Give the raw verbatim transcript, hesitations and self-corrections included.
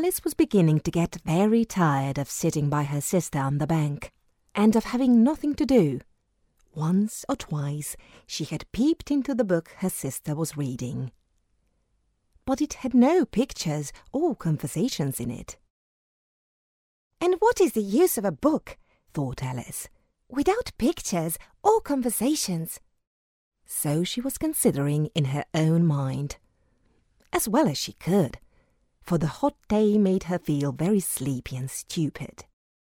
Alice was beginning to get very tired of sitting by her sister on the bank, and of having nothing to do. Once or twice she had peeped into the book her sister was reading. But it had no pictures or conversations in it. "And what is the use of a book," thought Alice, "without pictures or conversations?" So she was considering in her own mind, as well as she could, for the hot day made her feel very sleepy and stupid.